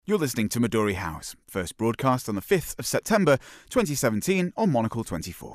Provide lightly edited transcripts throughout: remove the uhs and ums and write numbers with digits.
You're listening to Midori House, first broadcast on the 5th of September 2017 on Monocle 24.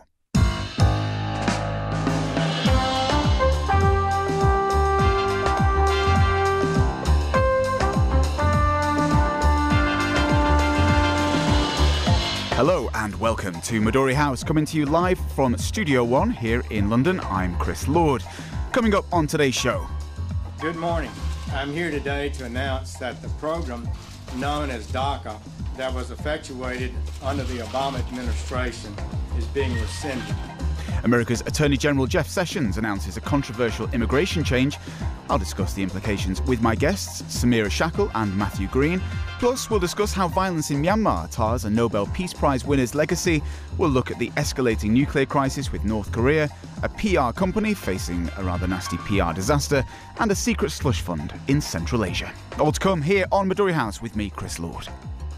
Hello and welcome to Midori House, coming to you live from Studio One here in London. I'm Chris Lord. Coming up on today's show. Good morning. I'm here today to announce that the program known as DACA that was effectuated under the Obama administration is being rescinded. America's Attorney General Jeff Sessions announces a controversial immigration change. I'll discuss the implications with my guests, Samira Shackle and Matthew Green. Plus, we'll discuss how violence in Myanmar tars a Nobel Peace Prize winner's legacy. We'll look at the escalating nuclear crisis with North Korea, a PR company facing a rather nasty PR disaster, and a secret slush fund in Central Asia. All to come here on Midori House with me, Chris Lord.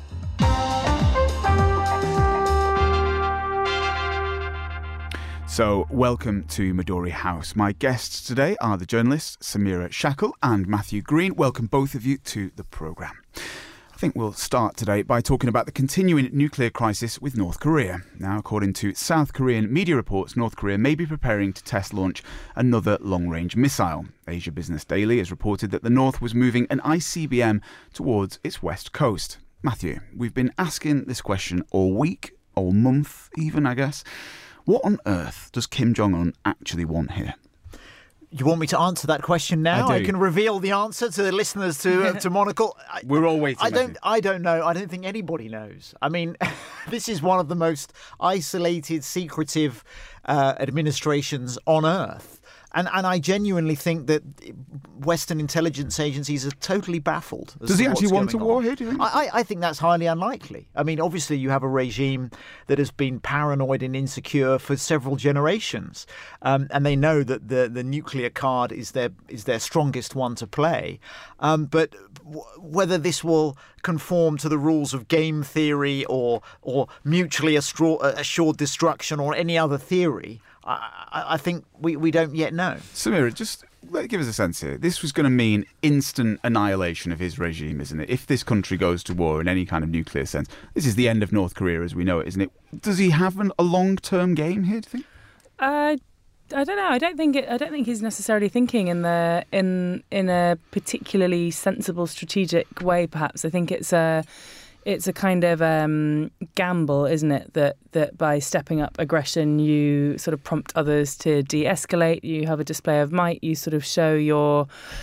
So, welcome to Midori House. My guests today are the journalists Samira Shackle and Matthew Green. Welcome both of you to the programme. I think we'll start today by talking about the continuing nuclear crisis with North Korea. Now, according to South Korean media reports, North Korea may be preparing to test launch another long-range missile. Asia Business Daily has reported that the North was moving an ICBM towards its west coast. Matthew, we've been asking this question all week, all month even, I guess. What on earth does Kim Jong-un actually want here? You want me to answer that question now? I can reveal the answer to the listeners to Monocle. We're all waiting. I don't know. I don't think anybody knows. I mean, this is one of the most isolated, secretive administrations on earth. And I genuinely think that Western intelligence agencies are totally baffled. Does he actually want a war here, do you think? I think that's highly unlikely. I mean, obviously you have a regime that has been paranoid and insecure for several generations. And they know that the nuclear card is their strongest one to play. But whether this will conform to the rules of game theory or mutually assured destruction or any other theory, I think we don't yet know. Samira, just give us a sense here. This was going to mean instant annihilation of his regime, isn't it? If this country goes to war in any kind of nuclear sense, this is the end of North Korea as we know it, isn't it? Does he have a long-term game here, do you think? I don't know. I don't think he's necessarily thinking in a particularly sensible, strategic way. Perhaps I think it's a kind of gamble, isn't it? That by stepping up aggression, you sort of prompt others to de-escalate. You have a display of might. You sort of show your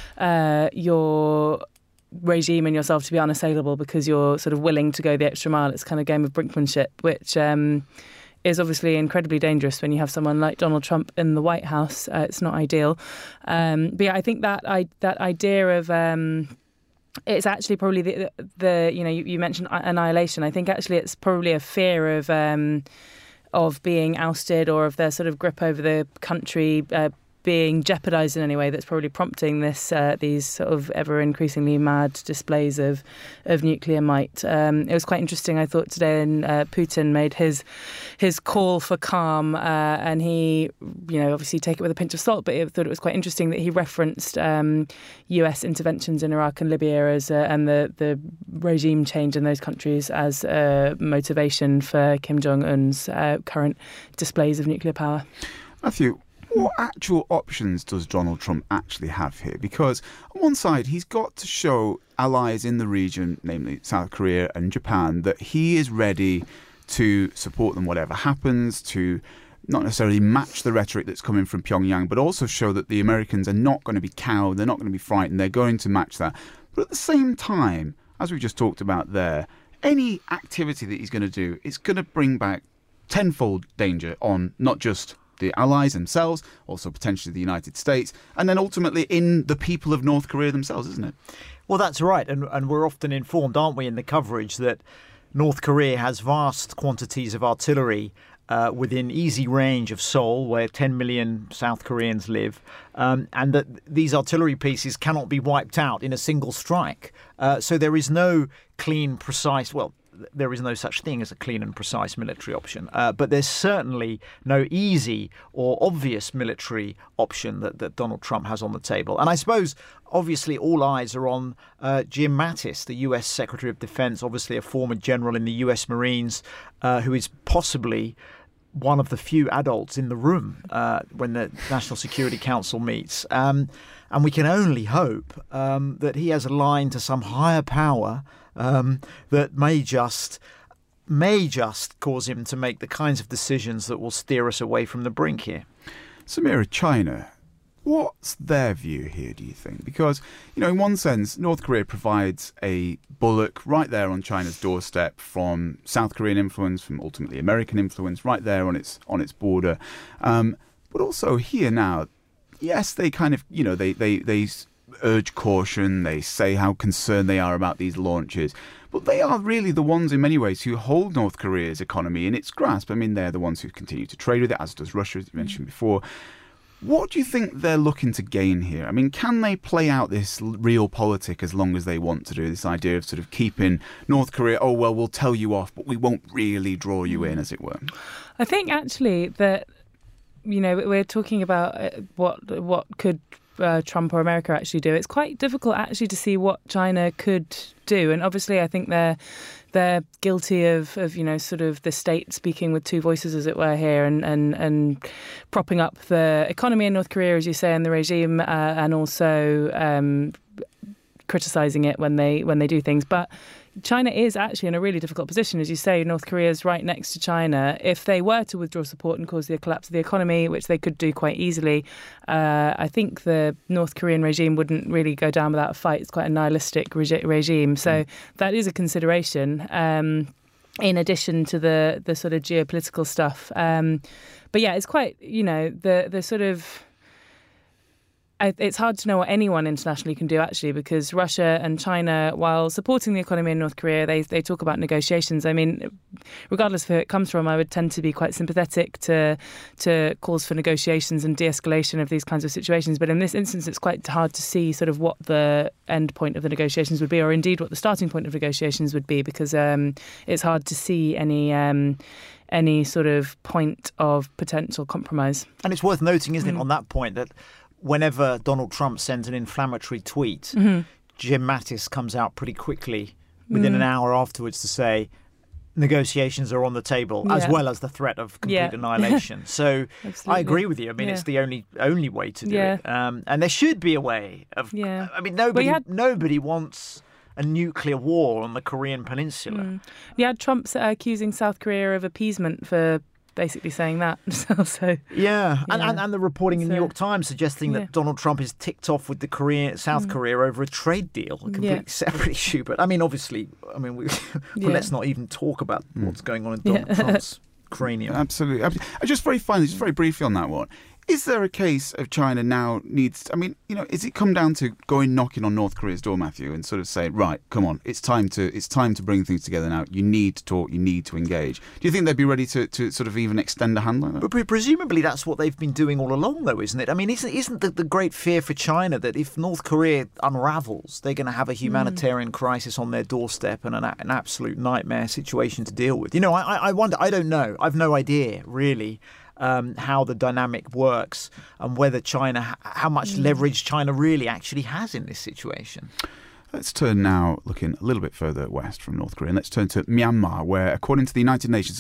regime and yourself to be unassailable because you're sort of willing to go the extra mile. It's kind of game of brinkmanship, which is obviously incredibly dangerous when you have someone like Donald Trump in the White House. It's not ideal. But yeah, I think that idea of it's actually probably the you mentioned annihilation. I think actually it's probably a fear of being ousted or of their sort of grip over the country being jeopardised in any way that's probably prompting these sort of ever increasingly mad displays of nuclear might. It was quite interesting, I thought, today, and Putin made his call for calm, and he, obviously take it with a pinch of salt, but I thought it was quite interesting that he referenced US interventions in Iraq and Libya and the regime change in those countries as motivation for Kim Jong-un's current displays of nuclear power. Matthew, what actual options does Donald Trump actually have here? Because on one side, he's got to show allies in the region, namely South Korea and Japan, that he is ready to support them whatever happens, to not necessarily match the rhetoric that's coming from Pyongyang, but also show that the Americans are not going to be cowed, they're not going to be frightened, they're going to match that. But at the same time, as we just talked about there, any activity that he's going to do is going to bring back tenfold danger on not just the allies themselves, also potentially the United States, and then ultimately in the people of North Korea themselves, isn't it? Well, that's right. And we're often informed, aren't we, in the coverage that North Korea has vast quantities of artillery within easy range of Seoul, where 10 million South Koreans live, and that these artillery pieces cannot be wiped out in a single strike. So there is no clean, precise, there is no such thing as a clean and precise military option. But there's certainly no easy or obvious military option that Donald Trump has on the table. And I suppose, obviously, all eyes are on Jim Mattis, the US Secretary of Defense, obviously a former general in the US Marines, who is possibly one of the few adults in the room when the National Security Council meets. And we can only hope that he has a line to some higher power that may just cause him to make the kinds of decisions that will steer us away from the brink here. Samira, China, what's their view here, do you think? Because, in one sense, North Korea provides a bulwark right there on China's doorstep from South Korean influence, from ultimately American influence, right there on its border. But also here now, yes, they kind of, they urge caution, they say how concerned they are about these launches. But they are really the ones in many ways who hold North Korea's economy in its grasp. I mean, they're the ones who continue to trade with it, as does Russia, as you mentioned before. What do you think they're looking to gain here? I mean, can they play out this realpolitik as long as they want to do, this idea of sort of keeping North Korea, we'll tell you off, but we won't really draw you in, as it were? I think actually that, we're talking about what could Trump or America actually do. It's quite difficult actually to see what China could do. And obviously I think they're guilty of sort of the state speaking with two voices, as it were, here and propping up the economy in North Korea, as you say, and the regime, and also criticising it when they do things. But China is actually in a really difficult position. As you say, North Korea is right next to China. If they were to withdraw support and cause the collapse of the economy, which they could do quite easily, I think the North Korean regime wouldn't really go down without a fight. It's quite a nihilistic regime. So that is a consideration, in addition to the sort of geopolitical stuff. But yeah, it's quite, the sort of... It's hard to know what anyone internationally can do, actually, because Russia and China, while supporting the economy in North Korea, they talk about negotiations. I mean, regardless of who it comes from, I would tend to be quite sympathetic to calls for negotiations and de-escalation of these kinds of situations. But in this instance, it's quite hard to see sort of what the end point of the negotiations would be, or indeed what the starting point of negotiations would be, because it's hard to see any sort of point of potential compromise. And it's worth noting, isn't it, on that point, that whenever Donald Trump sends an inflammatory tweet, Jim Mattis comes out pretty quickly, within an hour afterwards, to say negotiations are on the table, as well as the threat of complete annihilation. So I agree with you. I mean, it's the only way to do it. And there should be a way of... I mean, nobody wants a nuclear war on the Korean Peninsula. You had Trump accusing South Korea of appeasement for basically saying that. And the reporting in the New York Times suggesting that Donald Trump is ticked off with South Korea over a trade deal, a completely separate issue. But I mean, obviously, let's not even talk about what's going on in Donald Trump's cranium. Absolutely. Just very finally, just very briefly on that one. Is there a case of China now needs... is it come down to going knocking on North Korea's door, Matthew, and sort of saying, right, come on, it's time to bring things together now. You need to talk, you need to engage. Do you think they'd be ready to sort of even extend a hand like that? But presumably that's what they've been doing all along, though, isn't it? I mean, isn't the great fear for China that if North Korea unravels, they're going to have a humanitarian crisis on their doorstep and an absolute nightmare situation to deal with? I wonder, I don't know. I've no idea, really, how the dynamic works and whether China, how much leverage China really actually has in this situation. Let's turn now, looking a little bit further west from North Korea, and let's turn to Myanmar, where, according to the United Nations,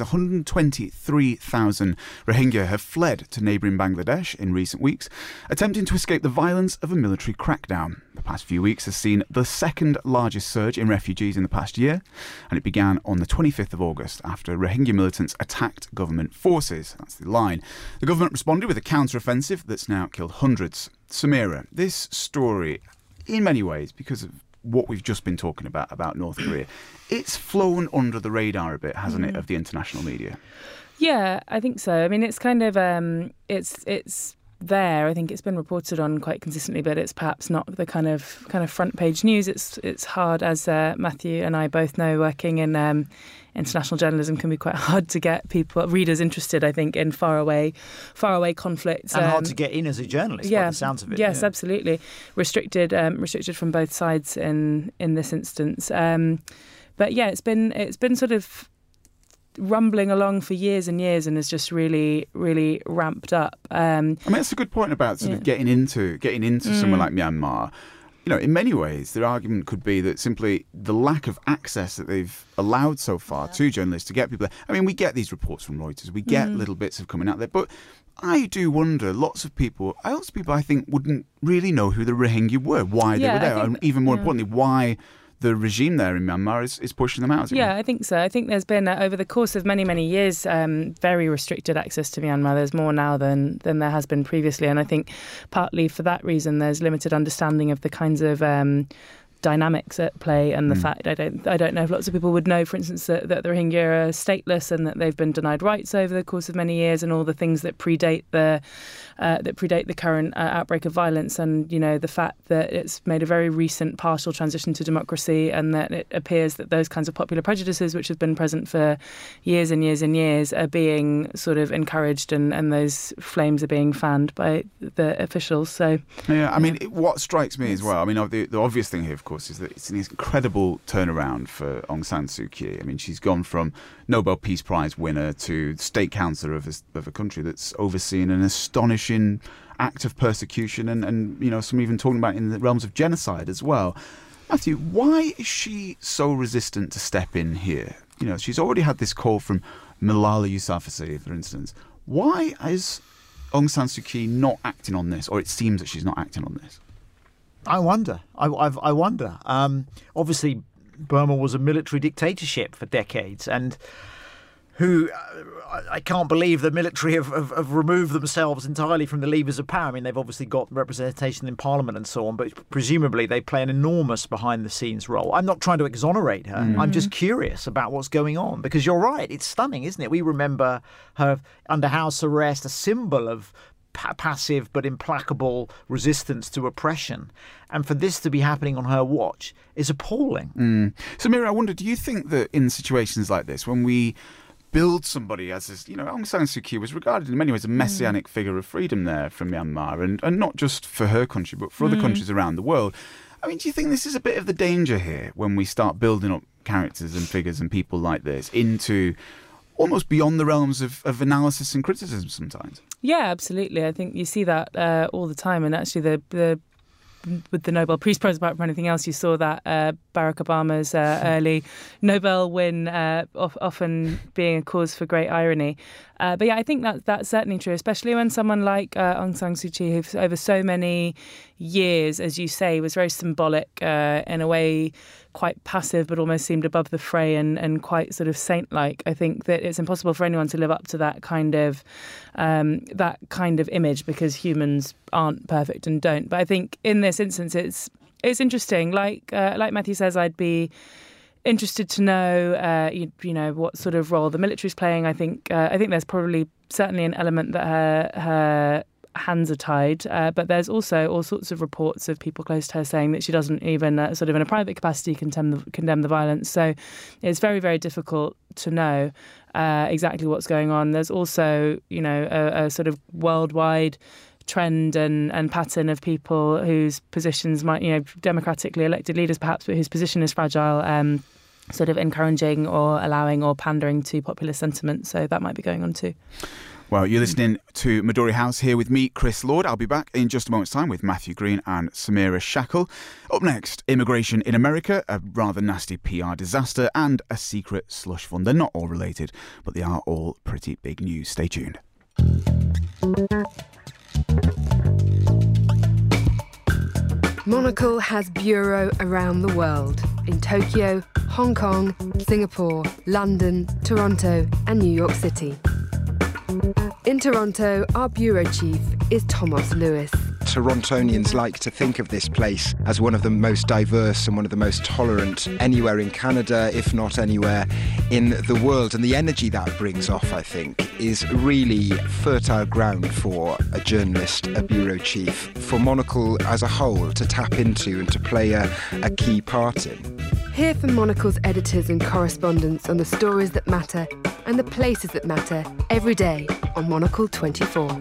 123,000 Rohingya have fled to neighbouring Bangladesh in recent weeks, attempting to escape the violence of a military crackdown. The past few weeks has seen the second largest surge in refugees in the past year, and it began on the 25th of August after Rohingya militants attacked government forces. That's the line. The government responded with a counter-offensive that's now killed hundreds. Samira, this story, in many ways, because of what we've just been talking about North Korea, it's flown under the radar a bit, hasn't it, of the international media? Yeah, I think so. I mean, it's kind of it's there. I think it's been reported on quite consistently, but it's perhaps not the kind of front page news. It's hard, as Matthew and I both know, working in international journalism can be quite hard to get readers interested, I think, in faraway conflicts. And hard to get in as a journalist, by the sounds of it. Yes, absolutely. Restricted from both sides in this instance. But yeah, it's been sort of rumbling along for years and years, and has just really, really ramped up. I mean, that's a good point about sort of getting into somewhere like Myanmar. You know, in many ways, the argument could be that simply the lack of access that they've allowed so far to journalists to get people there. I mean, we get these reports from Reuters, we get little bits of coming out there, but I do wonder, lots of people I think wouldn't really know who the Rohingya were, why they were there, and even more importantly, why the regime there in Myanmar is pushing them out. Yeah, I think so. I think there's been, over the course of many, many years, very restricted access to Myanmar. There's more now than there has been previously. And I think partly for that reason, there's limited understanding of the kinds of dynamics at play, and the fact I don't know if lots of people would know, for instance, that the Rohingya are stateless and that they've been denied rights over the course of many years, and all the things that predate the current outbreak of violence, and the fact that it's made a very recent partial transition to democracy, and that it appears that those kinds of popular prejudices, which have been present for years and years and years, are being sort of encouraged, and those flames are being fanned by the officials. So I mean, what strikes me as well, I mean, the obvious thing here, of course, is that it's an incredible turnaround for Aung San Suu Kyi. I mean, she's gone from Nobel Peace Prize winner to state councillor of a country that's overseen an astonishing act of persecution, and some even talking about in the realms of genocide as well. Matthew, why is she so resistant to step in here? She's already had this call from Malala Yousafzai, for instance. Why is Aung San Suu Kyi not acting on this, or it seems that she's not acting on this? I wonder. I wonder. Obviously, Burma was a military dictatorship for decades, and I can't believe the military have removed themselves entirely from the levers of power. I mean, they've obviously got representation in Parliament and so on, but presumably they play an enormous behind-the-scenes role. I'm not trying to exonerate her. I'm just curious about what's going on, because you're right, it's stunning, isn't it? We remember her under house arrest, a symbol of passive but implacable resistance to oppression, and for this to be happening on her watch is appalling. So, Mira, I wonder, do you think that in situations like this, when we build somebody as this, Aung San Suu Kyi was regarded in many ways a messianic figure of freedom there from Myanmar, and not just for her country but for other countries around the world. I mean, do you think this is a bit of the danger here when we start building up characters and figures and people like this into almost beyond the realms of analysis and criticism sometimes? Yeah, absolutely. I think you see that all the time. And actually, with the Nobel Peace Prize, apart from anything else, you saw that Barack Obama's early Nobel win often being a cause for great irony. But yeah, I think that's certainly true, especially when someone like Aung San Suu Kyi, who over so many years, as you say, was very symbolic, in a way quite passive, but almost seemed above the fray and quite sort of saint-like. I think that it's impossible for anyone to live up to that kind of image, because humans aren't perfect and don't. But I think in this instance, it's interesting. Like Matthew says, I'd be interested to know, what sort of role the military's playing. I think there's probably certainly an element that her hands are tied, but there's also all sorts of reports of people close to her saying that she doesn't even sort of in a private capacity condemn the violence. So it's very, very difficult to know exactly what's going on. There's also, a sort of worldwide trend and pattern of people whose positions might, democratically elected leaders perhaps, but whose position is fragile, sort of encouraging or allowing or pandering to popular sentiment. So that might be going on too. Well, you're listening to Midori House here with me, Chris Lord. I'll be back in just a moment's time with Matthew Green and Samira Shackle. Up next, immigration in America, a rather nasty PR disaster, and a secret slush fund. They're not all related, but they are all pretty big news. Stay tuned. Monocle has bureau around the world, in Tokyo, Hong Kong, Singapore, London, Toronto and New York City. In Toronto, our bureau chief is Thomas Lewis. Torontonians like to think of this place as one of the most diverse and one of the most tolerant anywhere in Canada, if not anywhere in the world. And the energy that brings off, I think, is really fertile ground for a journalist, a bureau chief, for Monocle as a whole to tap into and to play a key part in. Hear from Monocle's editors and correspondents on the stories that matter and the places that matter every day on Monocle 24.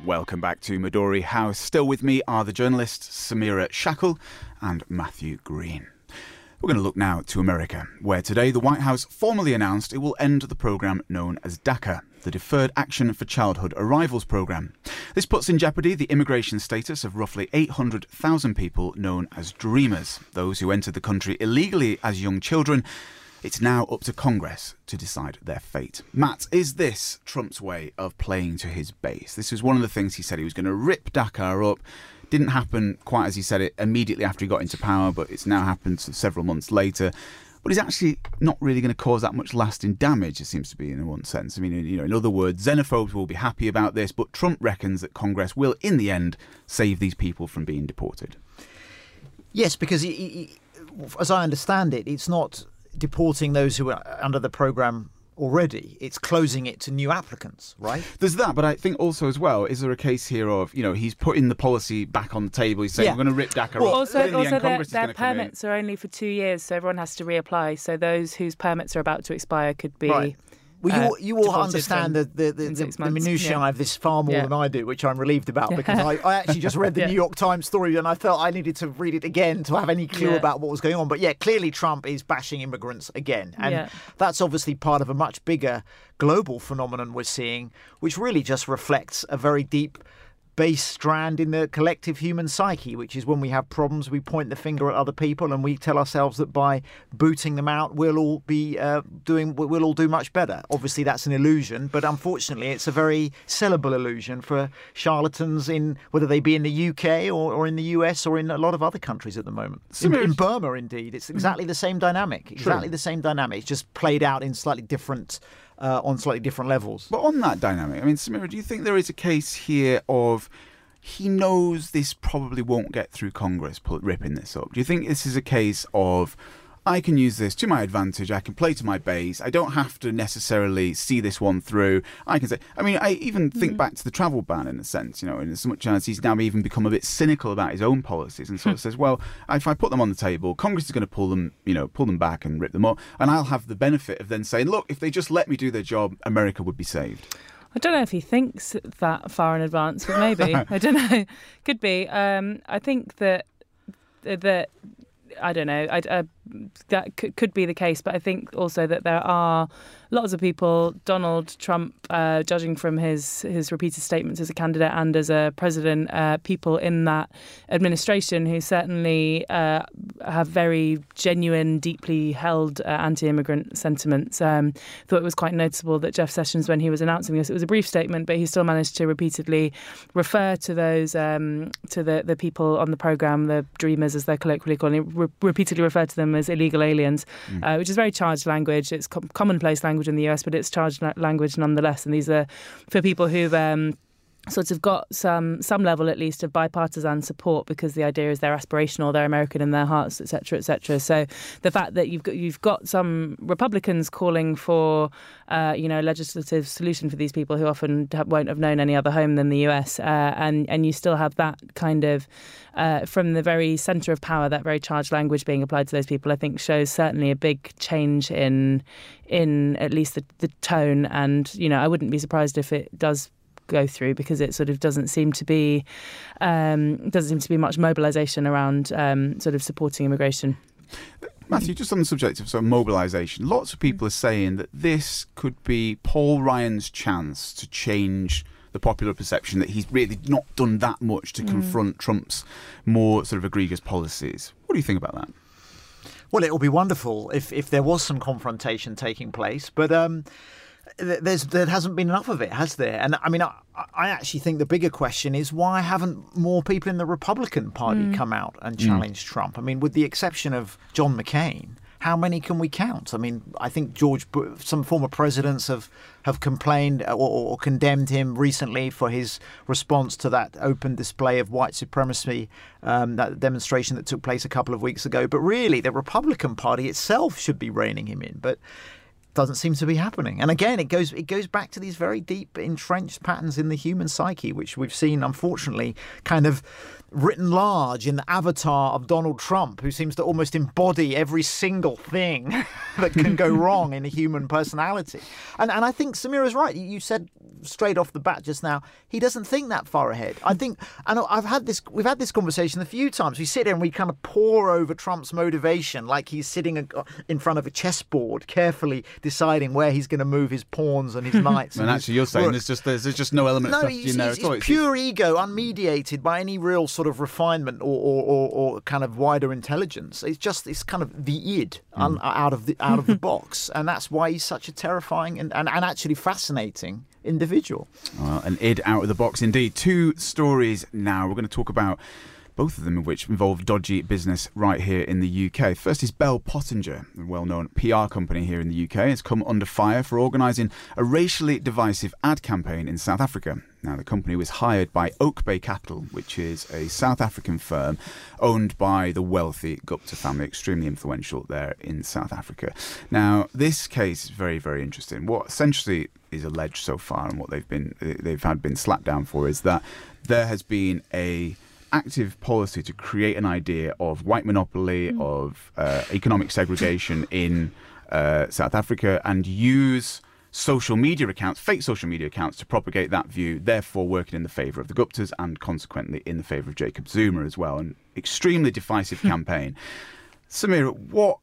Welcome back to Midori House. Still with me are the journalists Samira Shackle and Matthew Green. We're going to look now to America, where today the White House formally announced it will end the programme known as DACA, the Deferred Action for Childhood Arrivals programme. This puts in jeopardy the immigration status of roughly 800,000 people known as Dreamers, those who entered the country illegally as young children. It's now up to Congress to decide their fate. Matt, is this Trump's way of playing to his base? This was one of the things he said he was going to rip DACA up. Didn't happen quite as he said it immediately after he got into power, but it's now happened several months later. But he's actually not really going to cause that much lasting damage, it seems to be, in one sense. I mean, in other words, xenophobes will be happy about this, but Trump reckons that Congress will, in the end, save these people from being deported. Yes, because as I understand it, it's not deporting those who are under the programme already. It's closing it to new applicants, right? There's that, but I think also as well, is there a case here of, he's putting the policy back on the table. He's saying, we're going to rip DACA up. Also their permits are only for 2 years, so everyone has to reapply. So those whose permits are about to expire could be... Right. Well, you all understand the minutiae of this far more than I do, which I'm relieved about, because I actually just read the New York Times story and I felt I needed to read it again to have any clue about what was going on. But clearly Trump is bashing immigrants again. And that's obviously part of a much bigger global phenomenon we're seeing, which really just reflects a very deep base strand in the collective human psyche, which is when we have problems, we point the finger at other people and we tell ourselves that by booting them out, we'll all do much better. Obviously, that's an illusion, but unfortunately, it's a very sellable illusion for charlatans whether they be in the UK or in the US or in a lot of other countries at the moment. In Burma, indeed, it's exactly the same dynamic. Exactly the same dynamic. It's just played out in slightly different. On slightly different levels. But on that dynamic, I mean, Samira, do you think there is a case here of he knows this probably won't get through Congress, ripping this up? Do you think this is a case of I can use this to my advantage, I can play to my base, I don't have to necessarily see this one through, I can say, I even think back to the travel ban in a sense, in as much as he's now even become a bit cynical about his own policies and sort of says, well, if I put them on the table, Congress is going to pull them back and rip them up, and I'll have the benefit of then saying, look, if they just let me do their job, America would be saved. I don't know if he thinks that far in advance, but maybe. I don't know. Could be. I think that I don't know. That could be the case, but I think also that there are lots of people, Donald Trump, judging from his repeated statements as a candidate and as a president, people in that administration who certainly have very genuine, deeply held anti-immigrant sentiments. Thought it was quite noticeable that Jeff Sessions, when he was announcing this, it was a brief statement, but he still managed to repeatedly refer to those, to the people on the programme, the Dreamers as they're colloquially called, repeatedly refer to them as illegal aliens, which is very charged language. It's commonplace language in the US, but it's charged language nonetheless. And these are for people who've sort of got some level at least of bipartisan support, because the idea is they're aspirational, they're American in their hearts, etc., etc. So the fact that you've got some Republicans calling for a legislative solution for these people who often won't have known any other home than the US, and you still have that kind of from the very centre of power, that very charged language being applied to those people, I think shows certainly a big change in at least the tone. And I wouldn't be surprised if it does go through, because it sort of doesn't seem to be much mobilisation around sort of supporting immigration. Matthew, just on the subject of sort of mobilisation, lots of people are saying that this could be Paul Ryan's chance to change the popular perception that he's really not done that much to confront Trump's more sort of egregious policies. What do you think about that? Well, it will be wonderful if there was some confrontation taking place, but there hasn't been enough of it, has there? And I mean, I actually think the bigger question is, why haven't more people in the Republican Party come out and challenged Trump? I mean, with the exception of John McCain, how many can we count? I mean, I think some former presidents have complained or condemned him recently for his response to that open display of white supremacy, that demonstration that took place a couple of weeks ago. But really, the Republican Party itself should be reining him in. But doesn't seem to be happening. And again, it goes back to these very deep entrenched patterns in the human psyche, which we've seen, unfortunately, kind of written large in the avatar of Donald Trump, who seems to almost embody every single thing that can go wrong in a human personality. And I think Samira's right. You said straight off the bat just now, he doesn't think that far ahead. I think, and we've had this conversation a few times. We sit here and we kind of pore over Trump's motivation like he's sitting in front of a chessboard, carefully deciding where he's going to move his pawns and his knights. And actually, you're saying there's just no element of it's pure ego, unmediated by any real sort of refinement or kind of wider intelligence. It's kind of the id out of the box, and that's why he's such a terrifying and actually fascinating individual. An id out of the box indeed. Two stories now. We're going to talk about both of them of which involve dodgy business right here in the UK. First is Bell Pottinger, a well-known PR company here in the UK, has come under fire for organising a racially divisive ad campaign in South Africa. Now, the company was hired by Oak Bay Capital, which is a South African firm owned by the wealthy Gupta family, extremely influential there in South Africa. Now, this case is very, very interesting. What essentially is alleged so far and what they've been slapped down for is that there has been a active policy to create an idea of white monopoly, of economic segregation in South Africa, and use social media accounts, fake social media accounts, to propagate that view, therefore working in the favour of the Guptas and consequently in the favour of Jacob Zuma as well. An extremely divisive campaign. Samira,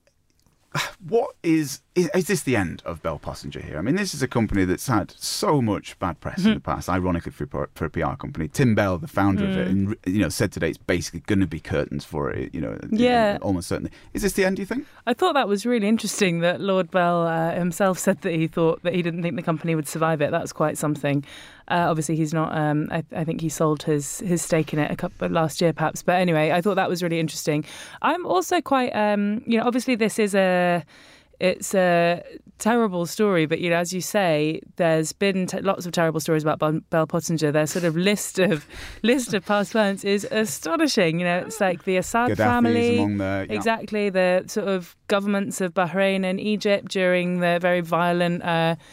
what is this the end of Bell Pottinger here? I mean, this is a company that's had so much bad press in the past, ironically for a PR company. Tim Bell, the founder of it, said today it's basically going to be curtains for it, almost certainly. Is this the end, do you think? I thought that was really interesting that Lord Bell himself said that he thought that he didn't think the company would survive it. That's quite something. Obviously, he's not. I think he sold his stake in it last year, perhaps. But anyway, I thought that was really interesting. I'm also quite. Obviously, this is it's a terrible story, but as you say, there's been lots of terrible stories about Bell Pottinger. Their sort of list of past clients is astonishing. It's like the Assad Gaddafi family, is among there, yeah. Exactly, the sort of governments of Bahrain and Egypt during the very violent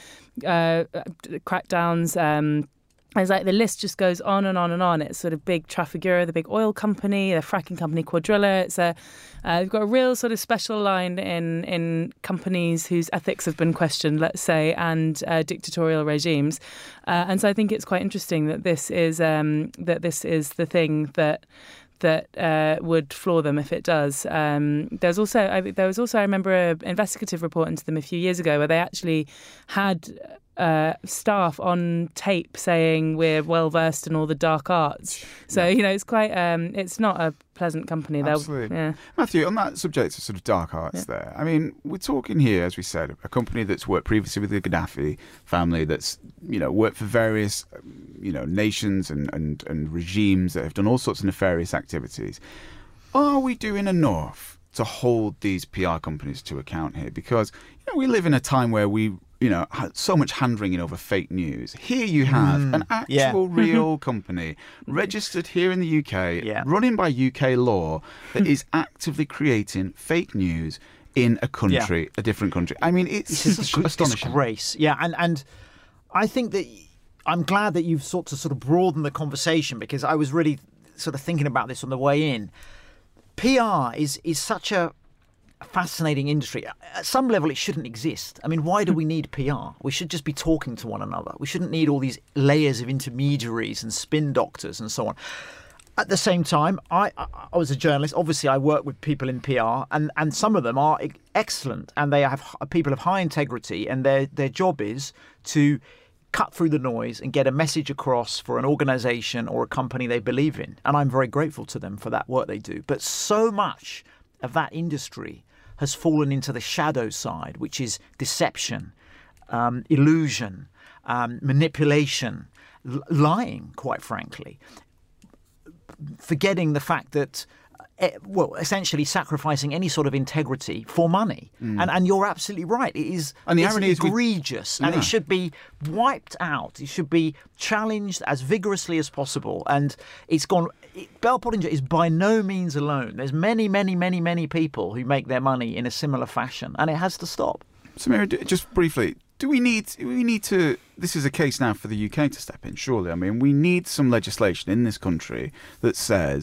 crackdowns. It's like the list just goes on and on and on. It's sort of big Trafigura, the big oil company, the fracking company Quadrilla. They've got a real sort of special line in companies whose ethics have been questioned, let's say, and dictatorial regimes. And so I think it's quite interesting that this is the thing that would floor them if it does. There was also, I remember, an investigative report into them a few years ago where they actually had staff on tape saying we're well versed in all the dark arts. So it's quite it's not a pleasant company. Absolutely. Yeah. Matthew, on that subject of sort of dark arts there, I mean, we're talking here, as we said, a company that's worked previously with the Gaddafi family, that's worked for various nations and regimes that have done all sorts of nefarious activities. Are we doing enough to hold these PR companies to account here? Because we live in a time where we so much hand-wringing over fake news. Here you have an actual real company registered here in the UK, running by UK law, that is actively creating fake news in a country, a different country. I mean, it's astonishing. Disgrace. Yeah, and I think that I'm glad that you've sought to sort of broaden the conversation, because I was really sort of thinking about this on the way in. PR is such a fascinating industry. At some level, it shouldn't exist. I mean, why do we need PR? We should just be talking to one another. We shouldn't need all these layers of intermediaries and spin doctors and so on. At the same time, I was a journalist. Obviously, I work with people in PR, and some of them are excellent, and they have people of high integrity, and their job is to cut through the noise and get a message across for an organisation or a company they believe in. And I'm very grateful to them for that work they do. But so much of that industry has fallen into the shadow side, which is deception, illusion, manipulation, lying, quite frankly, forgetting the fact that, essentially sacrificing any sort of integrity for money. And you're absolutely right. It is, and the it's irony egregious, and it should be wiped out. It should be challenged as vigorously as possible. And it's gone. Bell Pottinger is by no means alone. There's many, many, many, many people who make their money in a similar fashion, and it has to stop. Samira, just briefly, do we need to, this is a case now for the UK to step in, surely. I mean, we need some legislation in this country that says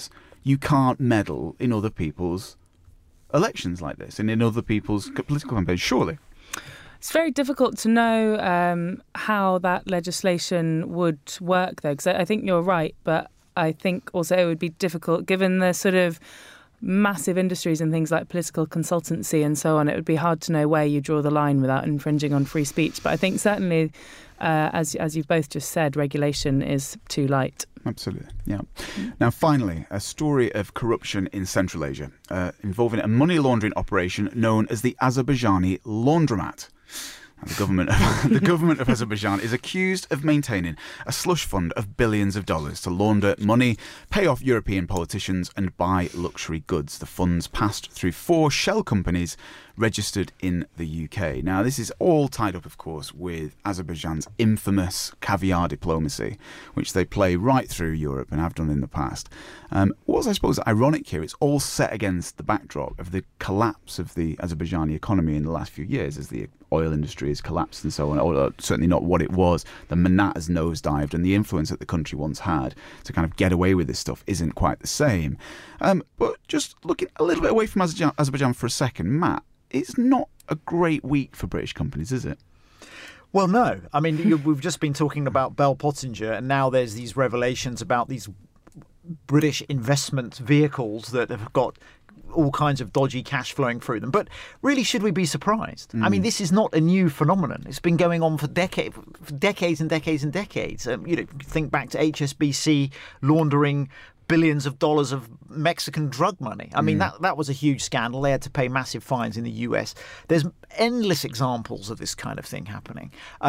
you can't meddle in other people's elections like this and in other people's political campaigns, surely. It's very difficult to know how that legislation would work, though, because I think you're right, but I think also it would be difficult, given the sort of massive industries and things like political consultancy and so on. It would be hard to know where you draw the line without infringing on free speech. But I think certainly, as you've both just said, regulation is too light. Absolutely, yeah. Now, finally, a story of corruption in Central Asia involving a money laundering operation known as the Azerbaijani Laundromat. The government of Azerbaijan is accused of maintaining a slush fund of billions of dollars to launder money, pay off European politicians and buy luxury goods. The funds passed through 4 shell companies registered in the UK. Now, this is all tied up, of course, with Azerbaijan's infamous caviar diplomacy, which they play right through Europe and have done in the past. What's, I suppose, ironic here, it's all set against the backdrop of the collapse of the Azerbaijani economy in the last few years as the oil industry has collapsed and so on, or certainly not what it was. The manat has nosedived and the influence that the country once had to kind of get away with this stuff isn't quite the same. But just looking a little bit away from Azerbaijan for a second, Matt, it's not a great week for British companies, is it? Well, no. I mean, we've just been talking about Bell Pottinger, and now there's these revelations about these British investment vehicles that have got all kinds of dodgy cash flowing through them. But really, should we be surprised? I mean, this is not a new phenomenon. It's been going on for decades and decades and decades. Think back to HSBC laundering billions of dollars of Mexican drug money. I mean, that was a huge scandal. They had to pay massive fines in the US. There's endless examples of this kind of thing happening.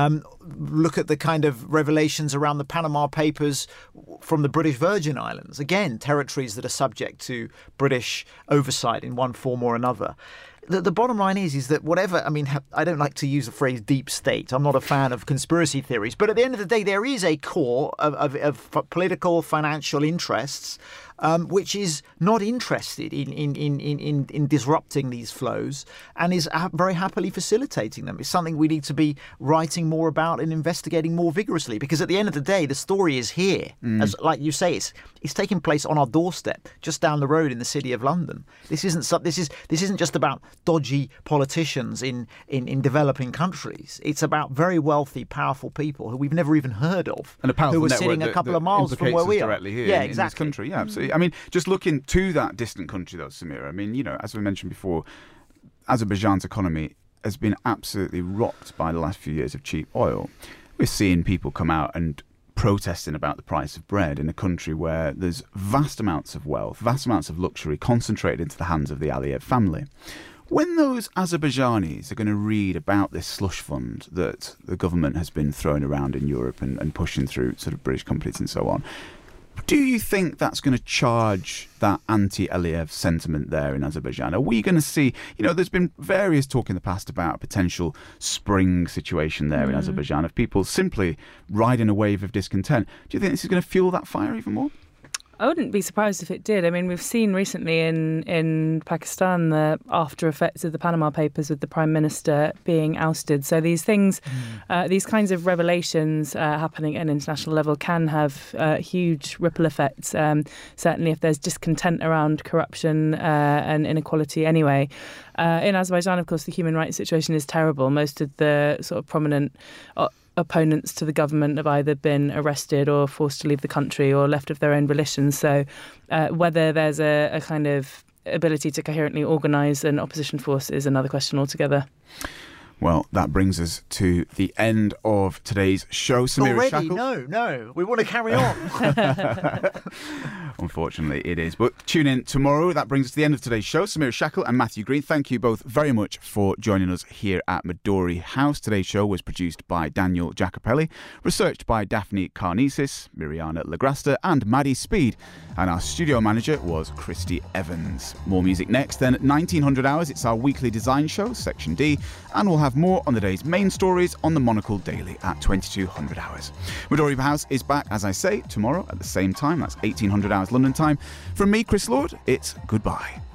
Look at the kind of revelations around the Panama Papers from the British Virgin Islands. Again, territories that are subject to British oversight in one form or another. The bottom line is that whatever, I mean, I don't like to use the phrase deep state. I'm not a fan of conspiracy theories. But at the end of the day, there is a core of political, financial interests which is not interested in disrupting these flows and is very happily facilitating them. It's something we need to be writing more about and investigating more vigorously, because at the end of the day, the story is here. As like you say, it's taking place on our doorstep, just down the road in the city of London. This isn't just about dodgy politicians in developing countries. It's about very wealthy, powerful people who we've never even heard of, and a powerful who are network sitting a couple of miles from where we are. Directly here yeah, in exactly. this country. Yeah, absolutely. I mean, just looking to that distant country, though, Samira, I mean, as we mentioned before, Azerbaijan's economy has been absolutely rocked by the last few years of cheap oil. We're seeing people come out and protesting about the price of bread in a country where there's vast amounts of wealth, vast amounts of luxury concentrated into the hands of the Aliyev family. When those Azerbaijanis are going to read about this slush fund that the government has been throwing around in Europe and pushing through sort of British companies and so on, do you think that's going to charge that anti-Aliyev sentiment there in Azerbaijan? Are we going to see, there's been various talk in the past about a potential spring situation there in Azerbaijan of people simply riding a wave of discontent. Do you think this is going to fuel that fire even more? I wouldn't be surprised if it did. I mean, we've seen recently in Pakistan the after effects of the Panama Papers with the Prime Minister being ousted. So these things, these kinds of revelations happening at an international level can have huge ripple effects, certainly if there's discontent around corruption and inequality anyway. In Azerbaijan, of course, the human rights situation is terrible. Most of the sort of prominent opponents to the government have either been arrested or forced to leave the country or left of their own volition. So whether there's a kind of ability to coherently organise an opposition force is another question altogether. Well, that brings us to the end of today's show. Samira Already? Shackle. No. We want to carry on. Unfortunately, it is. But tune in tomorrow. That brings us to the end of today's show. Samira Shackle and Matthew Green, thank you both very much for joining us here at Midori House. Today's show was produced by Daniel Jacopelli, researched by Daphne Carnesis, Miriana Lagrasta and Maddie Speed. And our studio manager was Christy Evans. More music next. Then at 1900 Hours, it's our weekly design show, Section D. And we'll have more on the day's main stories on the Monocle Daily at 2200 Hours. Midori House is back, as I say, tomorrow at the same time. That's 1800 Hours London time. From me, Chris Lord, it's goodbye.